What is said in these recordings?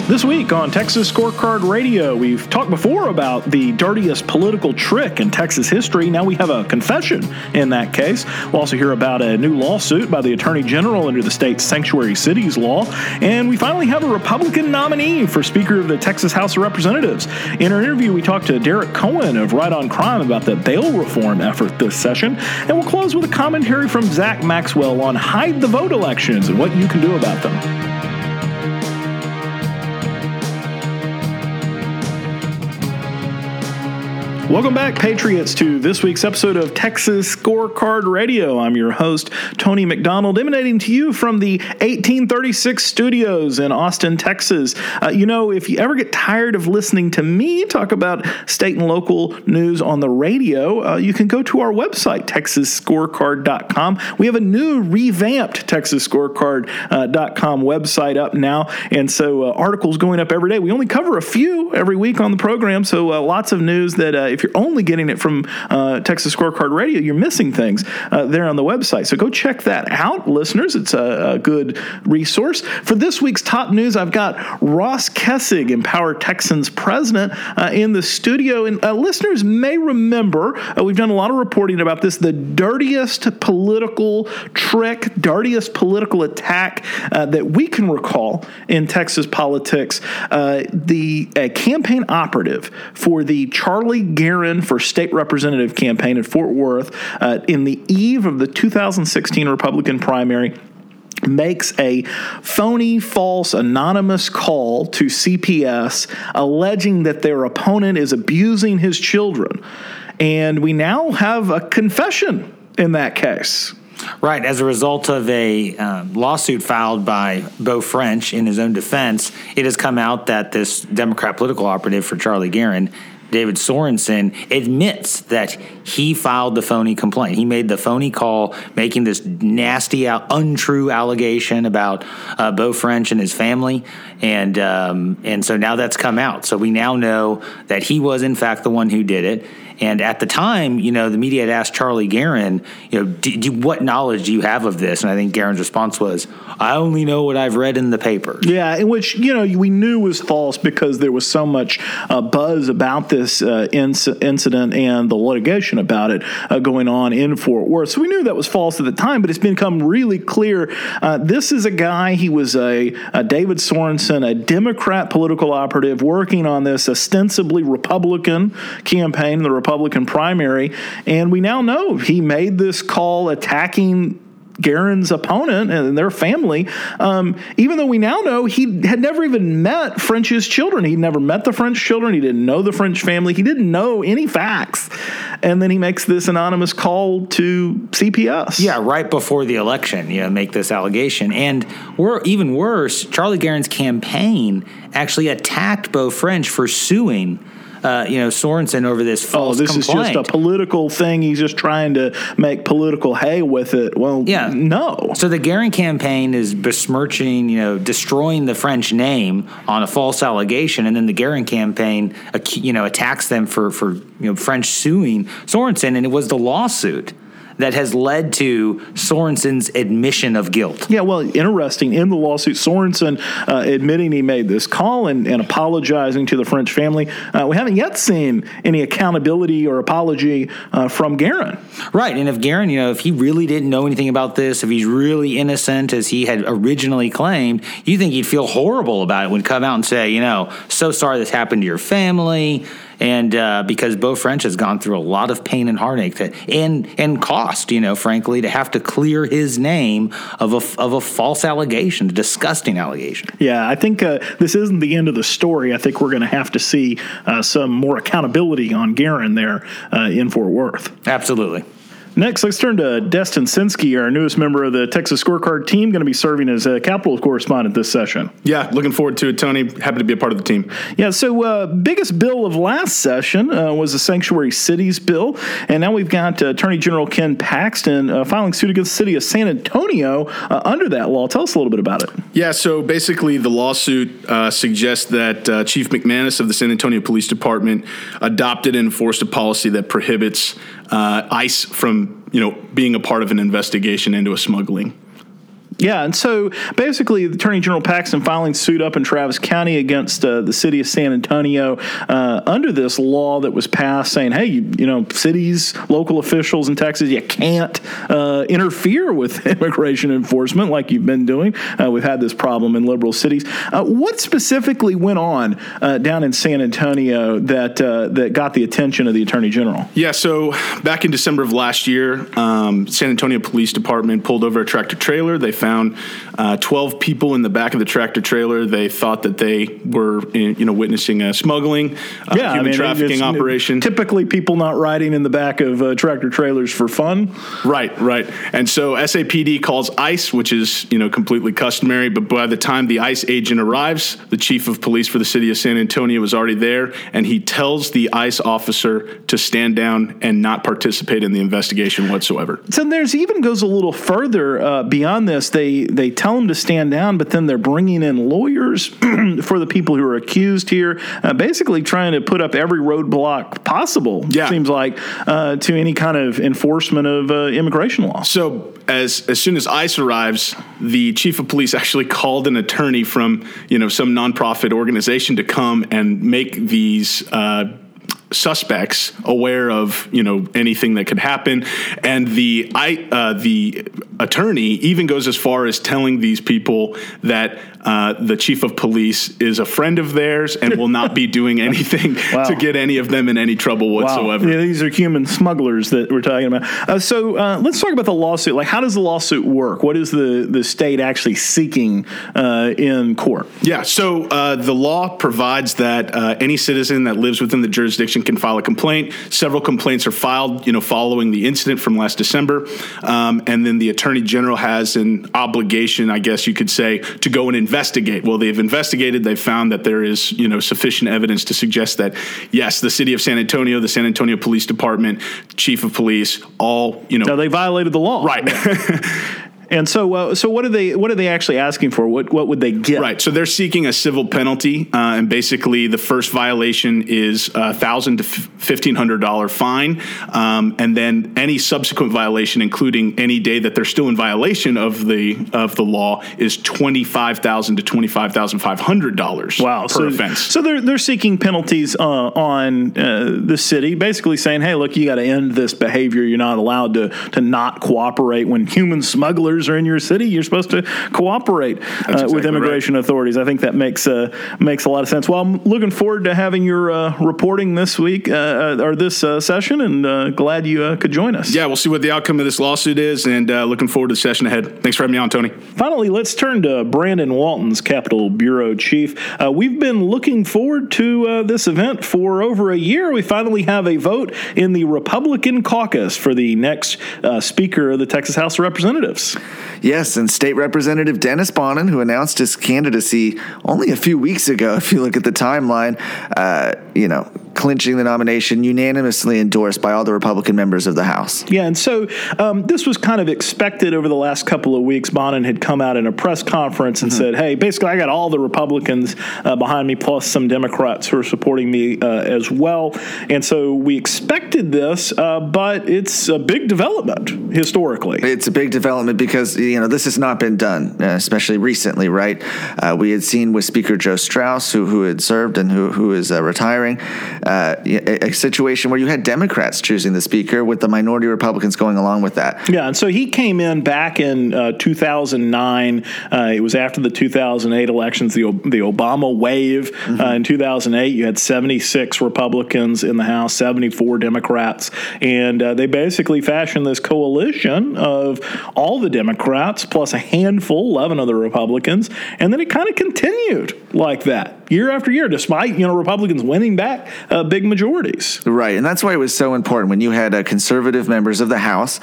This week on Texas Scorecard Radio, we've talked before about the dirtiest political trick in Texas history. Now we have a confession in that case. We'll also hear about a new lawsuit by the Attorney General under the state's Sanctuary Cities law. And we finally have a Republican nominee for Speaker of the Texas House of Representatives. In our interview, we talked to Derek Cohen of Right on Crime about the bail reform effort this session. And we'll close with a commentary from Zach Maxwell on hide the vote elections and what you can do about them. Welcome back, Patriots, to this week's episode of Texas Scorecard Radio. I'm your host, Tony McDonald, emanating to you from the 1836 studios in Austin, Texas. If you ever get tired of listening to me talk about state and local news on the radio, you can go to our website, TexasScorecard.com. We have a new revamped TexasScorecard.com website up now, and so articles going up every day. We only cover a few every week on the program, so lots of news that if you're only getting it from Texas Scorecard Radio, you're missing things there on the website. So go check that out, listeners. It's a good resource. For this week's top news, I've got Ross Kessig, Empower Texans president, in the studio. And listeners may remember, we've done a lot of reporting about this, the dirtiest political trick, dirtiest political attack that we can recall in Texas politics. The campaign operative for the Charlie Guerin for state representative campaign in Fort Worth in the eve of the 2016 Republican primary makes a phony, false, anonymous call to CPS alleging that their opponent is abusing his children. And we now have a confession in that case. Right. As a result of a lawsuit filed by Beau French in his own defense, it has come out that this Democrat political operative for Charlie Guerin, David Sorensen, admits that he filed the phony complaint. He made the phony call, making this nasty, untrue allegation about Beau French and his family, and so now that's come out. So we now know that he was, in fact, the one who did it. And at the time, the media had asked Charlie Guerin, what knowledge do you have of this? And I think Guerin's response was, I only know what I've read in the papers. Yeah, in which, we knew was false because there was so much buzz about this incident and the litigation about it going on in Fort Worth. So we knew that was false at the time, but it's become really clear. This is a guy, he was a David Sorensen, a Democrat political operative working on this ostensibly Republican campaign, the Republican primary, and we now know he made this call attacking Guerin's opponent and their family, even though we now know he had never even met French's children. He'd never met the French children. He didn't know the French family. He didn't know any facts. And then he makes this anonymous call to CPS. Yeah, right before the election, make this allegation. And even worse, Charlie Guerin's campaign actually attacked Beau French for suing Sorensen over this false complaint. This is just a political thing. He's just trying to make political hay with it. Well, yeah. No. So the Guerin campaign is besmirching, destroying the French name on a false allegation, and then the Guerin campaign, attacks them for French suing Sorensen, and it was the lawsuit that has led to Sorensen's admission of guilt. Yeah, well, interesting. In the lawsuit, Sorensen admitting he made this call and apologizing to the French family. We haven't yet seen any accountability or apology from Guerin. Right, and if Guerin, if he really didn't know anything about this, if he's really innocent as he had originally claimed, you think he'd feel horrible about it when he'd come out and say, so sorry this happened to your family. And because Beau French has gone through a lot of pain and heartache and cost, frankly, to have to clear his name of a false allegation, a disgusting allegation. Yeah, I think this isn't the end of the story. I think we're going to have to see some more accountability on Guerin there in Fort Worth. Absolutely. Next, let's turn to Destin Sinsky, our newest member of the Texas Scorecard team, going to be serving as a Capitol correspondent this session. Yeah, looking forward to it, Tony. Happy to be a part of the team. Yeah, so biggest bill of last session was the Sanctuary Cities bill, and now we've got Attorney General Ken Paxton filing suit against the city of San Antonio under that law. Tell us a little bit about it. Yeah, so basically the lawsuit suggests that Chief McManus of the San Antonio Police Department adopted and enforced a policy that prohibits ICE from being a part of an investigation into a smuggling. Yeah, and so basically, the Attorney General Paxton filing suit up in Travis County against the city of San Antonio under this law that was passed saying, hey, you know, cities, local officials in Texas, you can't interfere with immigration enforcement like you've been doing. We've had this problem in liberal cities. What specifically went on down in San Antonio that got the attention of the Attorney General? Yeah, so back in December of last year, San Antonio Police Department pulled over a tractor trailer. They found 12 people in the back of the tractor trailer. They thought that they were, witnessing a smuggling, human trafficking operation. Typically, people not riding in the back of tractor trailers for fun. Right. And so SAPD calls ICE, which is, completely customary. But by the time the ICE agent arrives, the chief of police for the city of San Antonio was already there, and he tells the ICE officer to stand down and not participate in the investigation whatsoever. So there's even goes a little further beyond this. They tell him to stand down, but then they're bringing in lawyers for the people who are accused here, basically trying to put up every roadblock possible, it seems like, to any kind of enforcement of immigration law. So as soon as ICE arrives, the chief of police actually called an attorney from, some nonprofit organization to come and make these suspects aware of anything that could happen, and the attorney even goes as far as telling these people that the chief of police is a friend of theirs and will not be doing anything to get any of them in any trouble whatsoever. Yeah, these are human smugglers that we're talking about. So let's talk about the lawsuit. Like, how does the lawsuit work? What is the state actually seeking in court? Yeah, so the law provides that any citizen that lives within the jurisdiction can file a complaint. Several complaints are filed, following the incident from last December, and then the Attorney General has an obligation, I guess you could say, to go and investigate. Well, they've investigated. They've found that there is, sufficient evidence to suggest that, yes, the city of San Antonio, the San Antonio Police Department, chief of police, all, No, they violated the law. Right. And so what are they actually asking for? What would they get? Right. So they're seeking a civil penalty, and basically the first violation is $1,000 to $1,500 fine, and then any subsequent violation, including any day that they're still in violation of the law, is $25,000 to $25,500. Per offense. So they're seeking penalties on the city, basically saying, hey, look, you got to end this behavior. You're not allowed to not cooperate when human smugglers are in your city. You're supposed to cooperate with immigration authorities. I think that makes a lot of sense. Well, I'm looking forward to having your reporting this week or this session, and glad you could join us. Yeah, we'll see what the outcome of this lawsuit is, and looking forward to the session ahead. Thanks for having me on, Tony. Finally, let's turn to Brandon Walton's Capitol Bureau Chief. We've been looking forward to this event for over a year. We finally have a vote in the Republican caucus for the next Speaker of the Texas House of Representatives. Yes, and State Representative Dennis Bonnen, who announced his candidacy only a few weeks ago, if you look at the timeline, clinching the nomination, unanimously endorsed by all the Republican members of the House. Yeah, and so this was kind of expected over the last couple of weeks. Bonnen had come out in a press conference and said, hey, basically I got all the Republicans behind me, plus some Democrats who are supporting me as well. And so we expected this, but it's a big development historically. It's a big development because, this has not been done, especially recently, right? We had seen with Speaker Joe Straus, who had served and who is retiring, a situation where you had Democrats choosing the Speaker with the minority Republicans going along with that. Yeah, and so he came in back in 2009. It was after the 2008 elections, the Obama wave. In 2008, you had 76 Republicans in the House, 74 Democrats, and they basically fashioned this coalition of all the Democrats plus a handful, 11 of the Republicans, and then it kind of continued like that year after year, despite Republicans winning back big majorities. Right, and that's why it was so important when you had conservative members of the House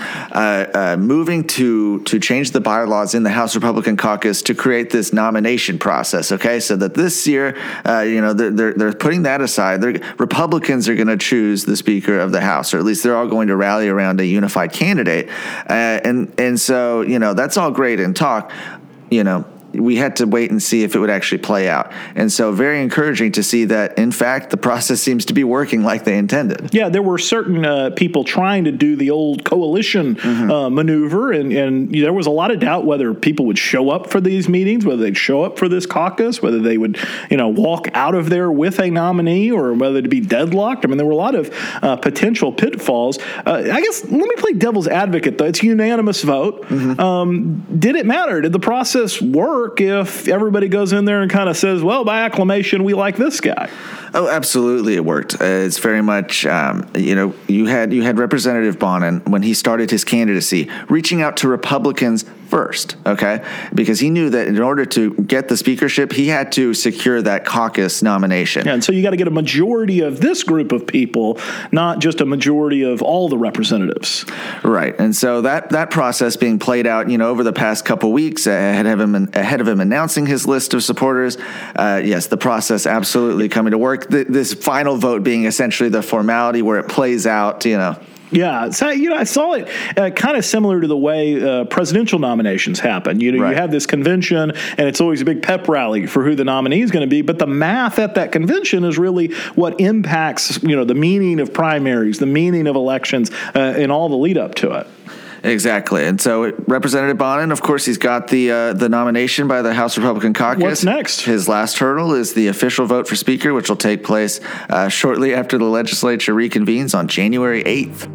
moving to change the bylaws in the House Republican caucus to create this nomination process. Okay, so that this year, they're putting that aside. Republicans are going to choose the Speaker of the House, or at least they're all going to rally around a unified candidate, and so that's all great and talk. we had to wait and see if it would actually play out. And so very encouraging to see that, in fact, the process seems to be working like they intended. Yeah, there were certain people trying to do the old coalition maneuver, and there was a lot of doubt whether people would show up for these meetings, whether they'd show up for this caucus, whether they would, walk out of there with a nominee, or whether to be deadlocked. I mean, there were a lot of potential pitfalls. I guess, let me play devil's advocate, though. It's a unanimous vote. Did it matter? Did the process work if everybody goes in there and kind of says, well, by acclamation, we like this guy? Oh, absolutely, it worked. It's very much, you had Representative Bonin, when he started his candidacy, reaching out to Republicans first, okay? Because he knew that in order to get the speakership, he had to secure that caucus nomination. Yeah, and so you got to get a majority of this group of people, not just a majority of all the representatives. Right, and so that process being played out, over the past couple weeks ahead of him announcing his list of supporters. Yes, the process absolutely coming to work. This final vote being essentially the formality where it plays out, Yeah, so I saw it kind of similar to the way presidential nominations happen. Right. You have this convention, and it's always a big pep rally for who the nominee is going to be. But the math at that convention is really what impacts, the meaning of primaries, the meaning of elections, and all the lead up to it. Exactly. And so Representative Bonin, of course, he's got the nomination by the House Republican Caucus. What's next? His last hurdle is the official vote for Speaker, which will take place shortly after the legislature reconvenes on January 8th.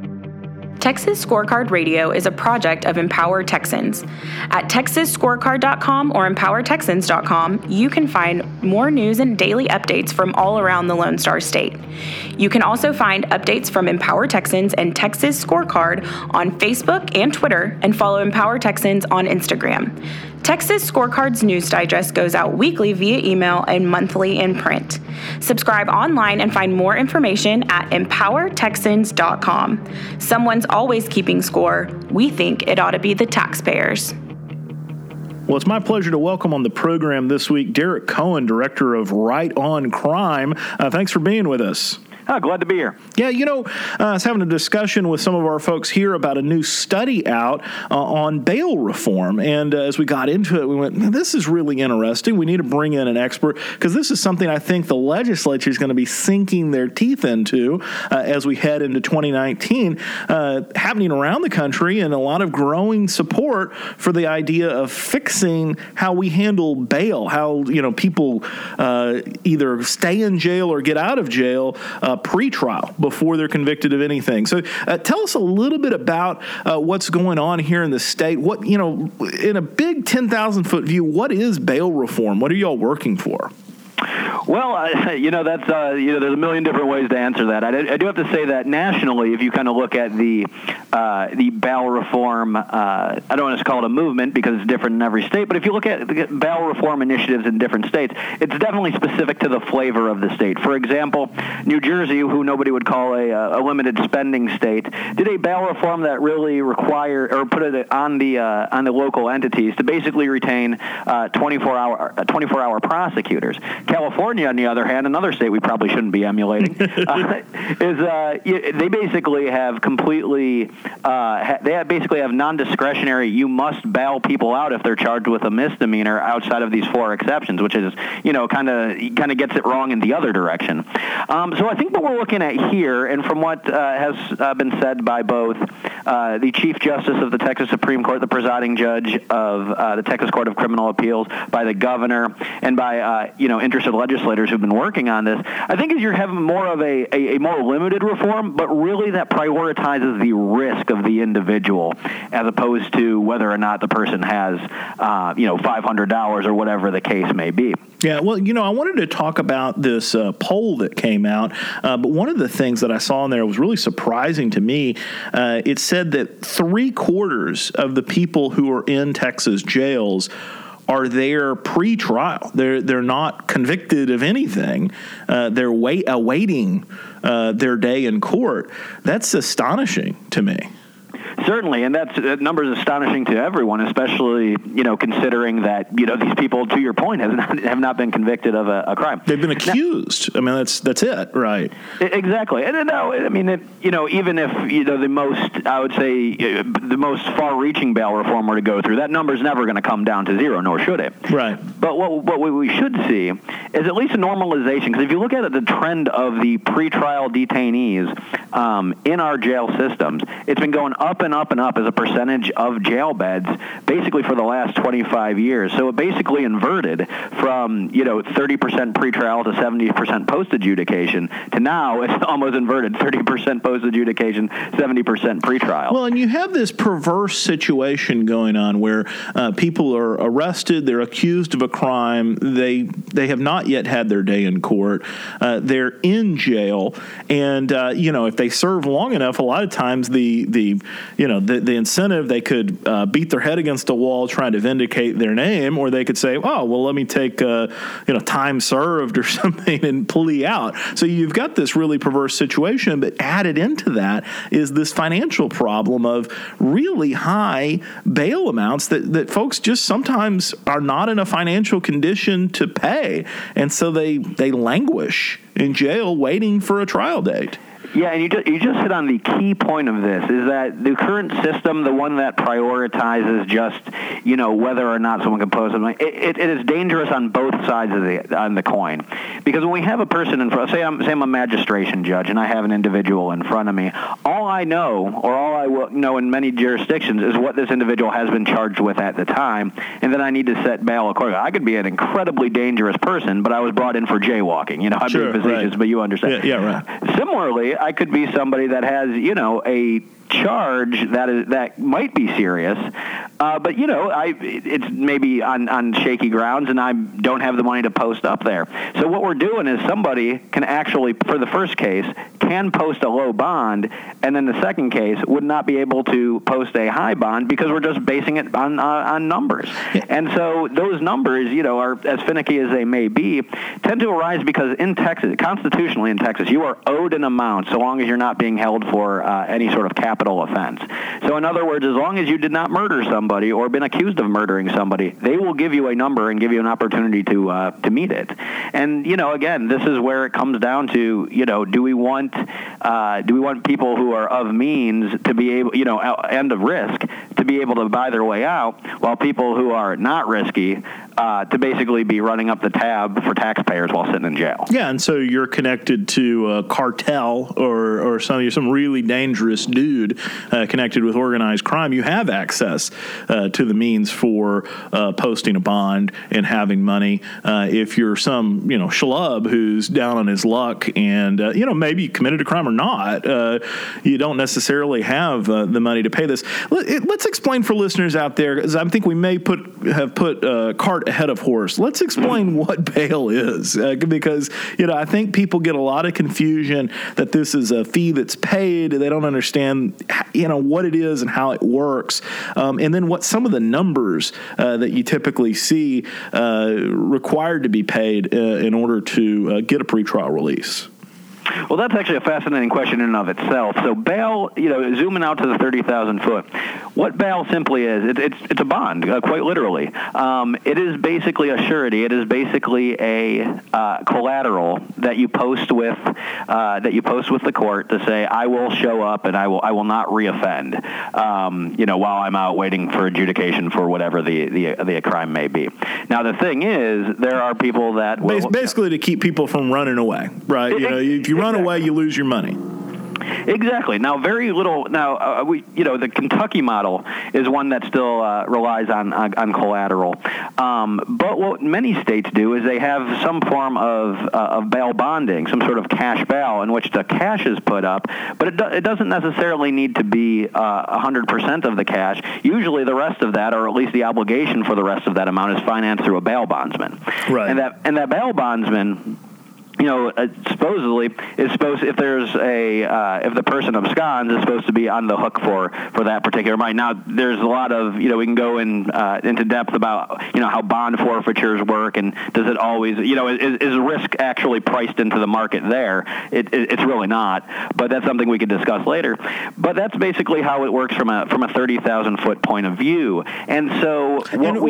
Texas Scorecard Radio is a project of Empower Texans. At TexasScorecard.com or EmpowerTexans.com, you can find more news and daily updates from all around the Lone Star State. You can also find updates from Empower Texans and Texas Scorecard on Facebook and Twitter, and follow Empower Texans on Instagram. Texas Scorecard's news digest goes out weekly via email and monthly in print. Subscribe online and find more information at EmpowerTexans.com. Someone's always keeping score. We think it ought to be the taxpayers. Well, it's my pleasure to welcome on the program this week Derek Cohen, director of Right on Crime. Thanks for being with us. Glad to be here. Yeah, I was having a discussion with some of our folks here about a new study out on bail reform. And as we got into it, we went, this is really interesting. We need to bring in an expert, because this is something I think the legislature is going to be sinking their teeth into as we head into 2019, happening around the country, and a lot of growing support for the idea of fixing how we handle bail, how, people either stay in jail or get out of jail pre-trial before they're convicted of anything. So tell us a little bit about what's going on here in the state. What, in a big 10,000-foot view, what is bail reform? What are y'all working for? Well, that's there's a million different ways to answer that. I do have to say that nationally, if you kind of look at the bail reform, I don't want to call it a movement because it's different in every state, but if you look at the bail reform initiatives in different states, it's definitely specific to the flavor of the state. For example, New Jersey, who nobody would call a limited spending state, did a bail reform that really required or put it on the local entities to basically retain 24-hour prosecutors. California, on the other hand, another state we probably shouldn't be emulating, they basically have basically have non-discretionary. You must bail people out if they're charged with a misdemeanor outside of these four exceptions, which is kind of gets it wrong in the other direction. So I think what we're looking at here, and from what has been said by both the Chief Justice of the Texas Supreme Court, the presiding judge of the Texas Court of Criminal Appeals, by the governor, and by interested legislators who've been working on this, I think is you're having more of a more limited reform, but really that prioritizes the risk of the individual as opposed to whether or not the person has $500 or whatever the case may be. Yeah, well, I wanted to talk about this poll that came out, but one of the things that I saw in there was really surprising to me. It said that 3/4 of the people who are in Texas jails are there pre-trial. They're not convicted of anything. They're awaiting their day in court. That's astonishing to me. Certainly, and that number is astonishing to everyone, especially considering that these people, to your point, have not been convicted of a crime. They've been accused. I mean, that's it, right? Exactly, and even if the most, I would say, the most far-reaching bail reform were to go through, that number is never going to come down to zero, nor should it. Right. But what we should see is at least a normalization, because if you look at the trend of the pretrial detainees in our jail systems, it's been going up and up and up as a percentage of jail beds basically for the last 25 years. So it basically inverted from 30% pretrial to 70% post-adjudication to now it's almost inverted, 30% post-adjudication, 70% pretrial. Well, and you have this perverse situation going on where people are arrested, they're accused of a crime, they have not yet had their day in court, they're in jail, and if they serve long enough, a lot of times the incentive, they could beat their head against a wall trying to vindicate their name, or they could say, oh, well, let me take time served or something and plea out. So you've got this really perverse situation, but added into that is this financial problem of really high bail amounts that folks just sometimes are not in a financial condition to pay, and so they languish in jail waiting for a trial date. Yeah, and you just hit on the key point of this, is that the current system, the one that prioritizes just, whether or not someone can post something, it is dangerous on both sides of the coin. Because when we have a person in front, say I'm a magistration judge and I have an individual in front of me, all I know, or all I will know in many jurisdictions, is what this individual has been charged with at the time, and then I need to set bail accordingly. I could be an incredibly dangerous person, but I was brought in for jaywalking. I'm sure, being facetious, right. But you understand. Yeah, right. Similarly, I could be somebody that has, a charge that might be serious, but it's maybe on shaky grounds, and I don't have the money to post up there. So what we're doing is somebody can actually, for the first case, can post a low bond, and then the second case would not be able to post a high bond because we're just basing it on numbers. And so those numbers, are as finicky as they may be, tend to arise because in Texas, constitutionally in Texas, you are owed an amount so long as you're not being held for any sort of capital offense. So in other words, as long as you did not murder somebody or been accused of murdering somebody, they will give you a number and give you an opportunity to meet it. And again, this is where it comes down to do we want people who are of means to be able and of risk to be able to buy their way out, while people who are not risky to basically be running up the tab for taxpayers while sitting in jail. Yeah, and so you're connected to a cartel or some really dangerous dude connected with organized crime. You have access to the means for posting a bond and having money. If you're some schlub who's down on his luck and maybe committed a crime or not, you don't necessarily have the money to pay this. Let's explain for listeners out there, because I think we may have put cart ahead of horse. Let's explain what bail is, because I think people get a lot of confusion that this is a fee that's paid. They don't understand what it is and how it works, and then what some of the numbers that you typically see required to be paid in order to get a pretrial release. Well, that's actually a fascinating question in and of itself. So bail, zooming out to the 30,000 foot, what bail simply is, it's a bond, quite literally. It is basically a surety. It is basically a collateral that you post with the court to say, I will show up and I will not reoffend, while I'm out waiting for adjudication for whatever the crime may be. Now, the thing is, there are people that will, basically to keep people from running away, right? If you run away, you lose your money. Exactly. Now, very little. Now, the Kentucky model is one that still relies on collateral. But what many states do is they have some form of bail bonding, some sort of cash bail in which the cash is put up. But it doesn't necessarily need to be 100% of the cash. Usually, the rest of that, or at least the obligation for the rest of that amount, is financed through a bail bondsman. Right. And that bail bondsman supposedly is supposed, if there's if the person absconds, is supposed to be on the hook for that particular money. Now, there's a lot of, we can go into depth about, how bond forfeitures work, and does it always, is risk actually priced into the market there? It's really not, but that's something we could discuss later. But that's basically how it works from a 30,000-foot point of view. And so,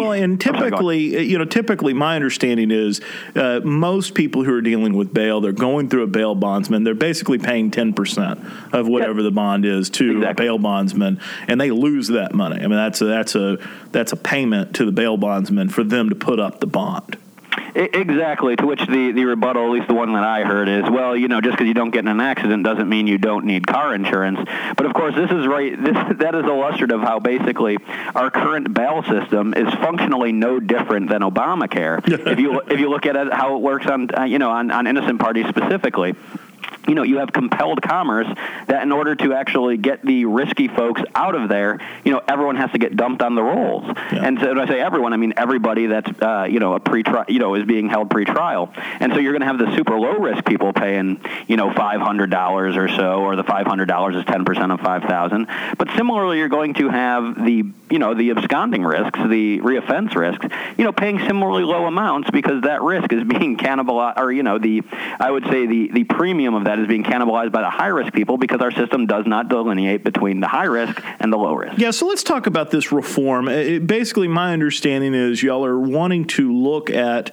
typically my understanding is most people who are dealing with bail, they're going through a bail bondsman. They're basically paying 10% of whatever the bond is to a bail bondsman, and they lose that money. I mean, that's a payment to the bail bondsman for them to put up the bond. Exactly, to which the rebuttal, at least the one that I heard, is, well, just because you don't get in an accident doesn't mean you don't need car insurance. But of course, this is right. That is illustrative how basically our current bail system is functionally no different than Obamacare. if you look at it, how it works on innocent parties specifically. You have compelled commerce that in order to actually get the risky folks out of there, everyone has to get dumped on the rolls. Yeah. And so when I say everyone, I mean everybody that's, a pre-trial, is being held pre-trial. And so you're going to have the super low risk people paying, $500 or so, or the $500 is 10% of $5,000. But similarly, you're going to have the absconding risks, the reoffense risks, paying similarly low amounts because that risk is being cannibalized, or, I would say the premium of that is being cannibalized by the high-risk people because our system does not delineate between the high risk and the low risk. Yeah, so let's talk about this reform. Basically, my understanding is y'all are wanting to look at,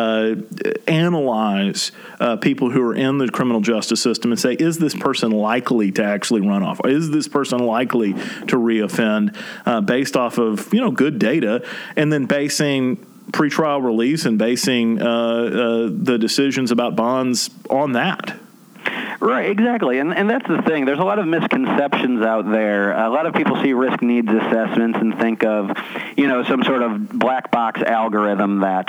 analyze people who are in the criminal justice system and say, is this person likely to actually run off? Is this person likely to reoffend based off of, good data, and then basing pretrial release and basing the decisions about bonds on that? Right, exactly. And that's the thing. There's a lot of misconceptions out there. A lot of people see risk needs assessments and think of, some sort of black box algorithm that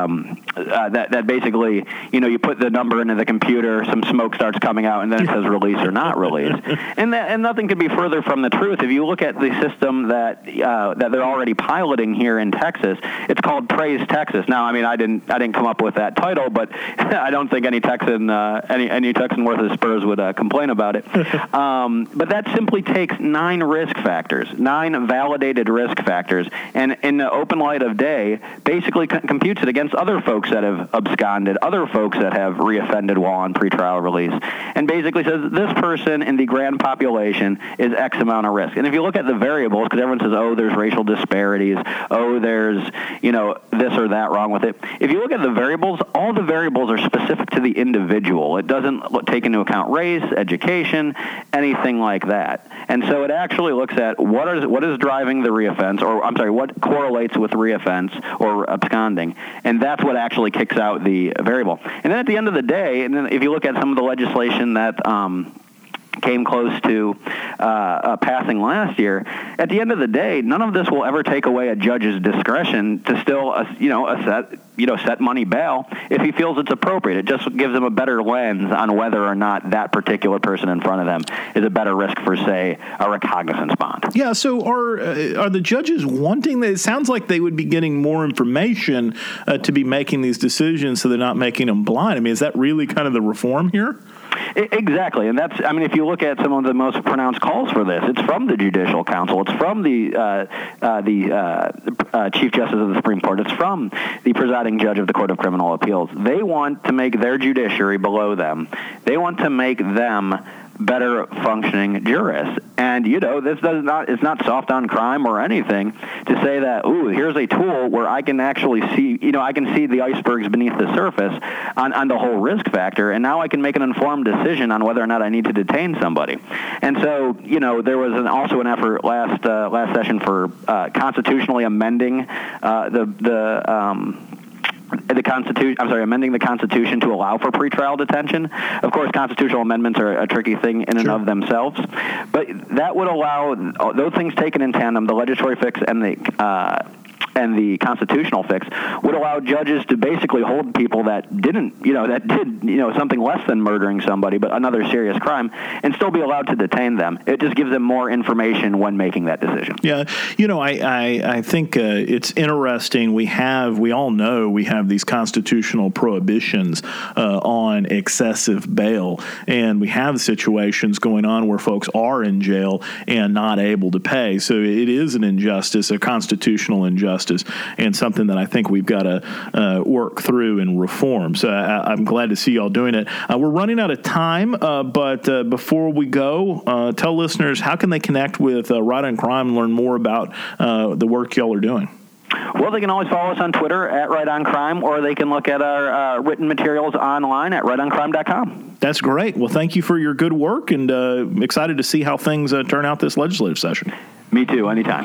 that basically, you put the number into the computer, some smoke starts coming out, and then it says release or not release. And nothing could be further from the truth. If you look at the system that they're already piloting here in Texas, it's called Praise Texas. Now, I mean, I didn't come up with that title, but I don't think any Texan worth his Spurs would complain about it. But that simply takes 9 risk factors, 9 validated risk factors, and in the open light of day, basically computes it against other folks that have absconded, other folks that have reoffended while on pretrial release, and basically says this person in the grand population is X amount of risk. And if you look at the variables, because everyone says, oh, there's racial disparities, oh, there's, this or that wrong with it. If you look at the variables, all the variables are specific to the individual. It doesn't take into account race, education, anything like that. And so it actually looks at what is driving the reoffense, or I'm sorry, what correlates with reoffense or absconding, and that's what actually kicks out the variable. And then at the end of the day, and then if you look at some of the legislation that came close to passing last year, at the end of the day, none of this will ever take away a judge's discretion to still, set money bail if he feels it's appropriate. It just gives him a better lens on whether or not that particular person in front of them is a better risk for, say, a recognizance bond. Yeah, so are the judges wanting that? It sounds like they would be getting more information to be making these decisions so they're not making them blind. I mean, is that really kind of the reform here? Exactly, and if you look at some of the most pronounced calls for this, it's from the Judicial Council, it's from the Chief Justice of the Supreme Court, it's from the presiding judge of the Court of Criminal Appeals. They want to make their judiciary below them. They want to make them better functioning jurists. And, this it's not soft on crime or anything to say that, here's a tool where I can actually see, I can see the icebergs beneath the surface on the whole risk factor, and now I can make an informed decision on whether or not I need to detain somebody. And so, there was also an effort last session for constitutionally amending amending the Constitution to allow for pretrial detention. Of course, constitutional amendments are a tricky thing in and of themselves, but that would allow those things taken in tandem, the legislative fix and the and the constitutional fix would allow judges to basically hold people that did something less than murdering somebody, but another serious crime, and still be allowed to detain them. It just gives them more information when making that decision. Yeah, I think it's interesting. We all know we have these constitutional prohibitions on excessive bail, and we have situations going on where folks are in jail and not able to pay. So it is an injustice, a constitutional injustice, and something that I think we've got to work through and reform. So I'm glad to see y'all doing it. We're running out of time, but before we go, tell listeners how can they connect with Right on Crime and learn more about the work y'all are doing. Well, they can always follow us on Twitter at Right on Crime, or they can look at our written materials online at rightoncrime.com. That's great. Well, thank you for your good work, and excited to see how things turn out this legislative session. Me too, anytime.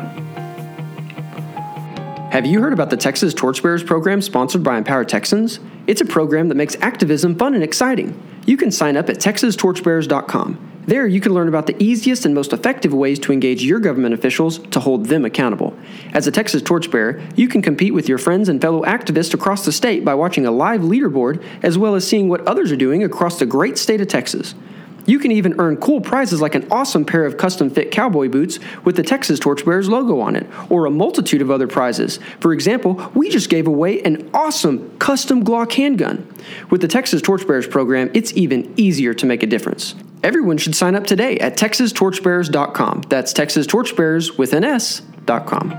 Have you heard about the Texas Torchbearers program sponsored by Empower Texans? It's a program that makes activism fun and exciting. You can sign up at texastorchbearers.com. There, you can learn about the easiest and most effective ways to engage your government officials to hold them accountable. As a Texas Torchbearer, you can compete with your friends and fellow activists across the state by watching a live leaderboard, as well as seeing what others are doing across the great state of Texas. You can even earn cool prizes like an awesome pair of custom-fit cowboy boots with the Texas Torchbearers logo on it, or a multitude of other prizes. For example, we just gave away an awesome custom Glock handgun. With the Texas Torchbearers program, it's even easier to make a difference. Everyone should sign up today at texastorchbearers.com. That's texastorchbearers with an S.com.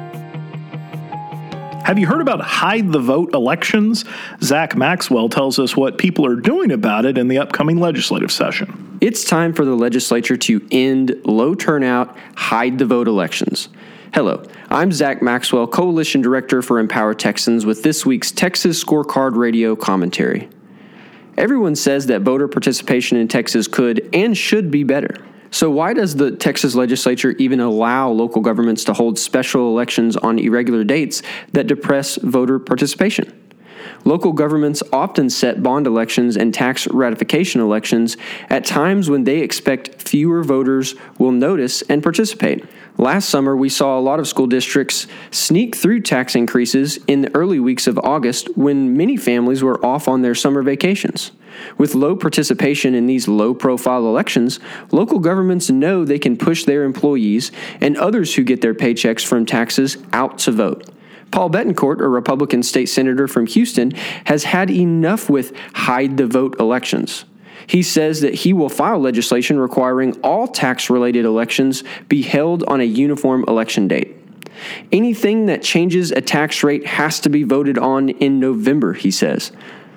Have you heard about Hide the Vote elections? Zach Maxwell tells us what people are doing about it in the upcoming legislative session. It's time for the legislature to end low turnout, hide the vote elections. Hello, I'm Zach Maxwell, Coalition Director for Empower Texans, with this week's Texas Scorecard Radio commentary. Everyone says that voter participation in Texas could and should be better. So why does the Texas legislature even allow local governments to hold special elections on irregular dates that depress voter participation? Local governments often set bond elections and tax ratification elections at times when they expect fewer voters will notice and participate. Last summer, we saw a lot of school districts sneak through tax increases in the early weeks of August when many families were off on their summer vacations. With low participation in these low-profile elections, local governments know they can push their employees and others who get their paychecks from taxes out to vote. Paul Bettencourt, a Republican state senator from Houston, has had enough with hide-the-vote elections. He says that he will file legislation requiring all tax-related elections be held on a uniform election date. Anything that changes a tax rate has to be voted on in November, he says.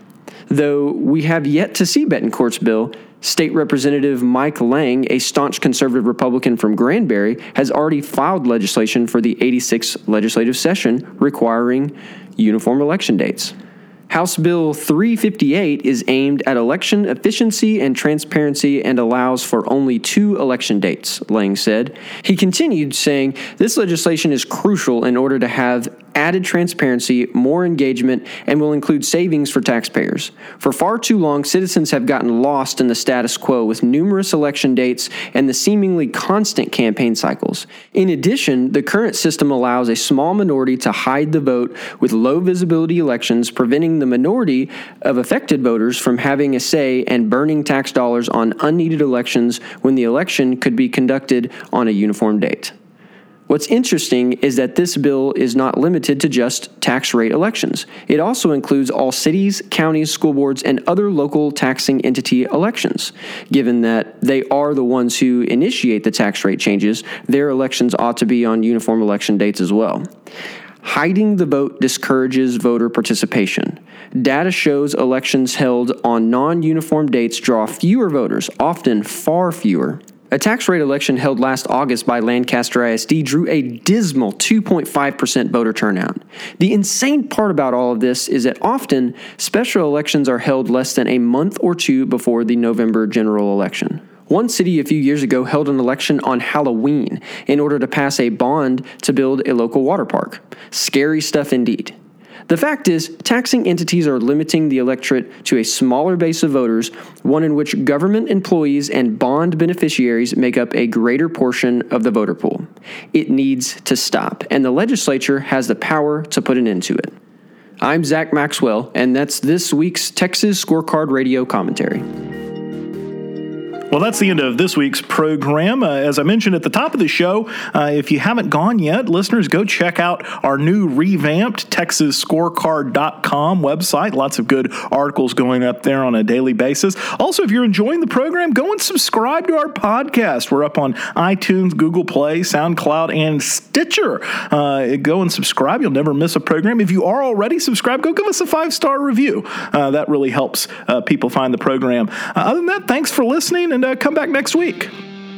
Though we have yet to see Bettencourt's bill, State Representative Mike Lang, a staunch conservative Republican from Granbury, has already filed legislation for the 86th legislative session requiring uniform election dates. House Bill 358 is aimed at election efficiency and transparency and allows for only 2 election dates, Lang said. He continued saying, "This legislation is crucial in order to have added transparency, more engagement, and will include savings for taxpayers. For far too long, citizens have gotten lost in the status quo with numerous election dates and the seemingly constant campaign cycles. In addition, the current system allows a small minority to hide the vote with low visibility elections, preventing the minority of affected voters from having a say and burning tax dollars on unneeded elections when the election could be conducted on a uniform date." What's interesting is that this bill is not limited to just tax rate elections. It also includes all cities, counties, school boards, and other local taxing entity elections. Given that they are the ones who initiate the tax rate changes, their elections ought to be on uniform election dates as well. Hiding the vote discourages voter participation. Data shows elections held on non-uniform dates draw fewer voters, often far fewer. A tax rate election held last August by Lancaster ISD drew a dismal 2.5% voter turnout. The insane part about all of this is that often special elections are held less than a month or two before the November general election. One city a few years ago held an election on Halloween in order to pass a bond to build a local water park. Scary stuff indeed. The fact is, taxing entities are limiting the electorate to a smaller base of voters, one in which government employees and bond beneficiaries make up a greater portion of the voter pool. It needs to stop, and the legislature has the power to put an end to it. I'm Zach Maxwell, and that's this week's Texas Scorecard Radio commentary. Well, that's the end of this week's program. As I mentioned at the top of the show, if you haven't gone yet, listeners, go check out our new revamped TexasScorecard.com website. Lots of good articles going up there on a daily basis. Also, if you're enjoying the program, go and subscribe to our podcast. We're up on iTunes, Google Play, SoundCloud, and Stitcher. Go and subscribe. You'll never miss a program. If you are already subscribed, go give us a 5-star review. That really helps people find the program. Other than that, thanks for listening, and come back next week.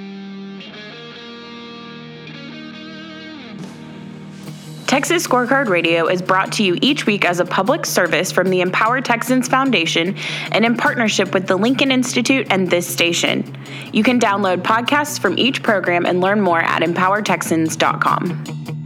Texas Scorecard Radio is brought to you each week as a public service from the Empower Texans Foundation and in partnership with the Lincoln Institute and this station. You can download podcasts from each program and learn more at empowertexans.com.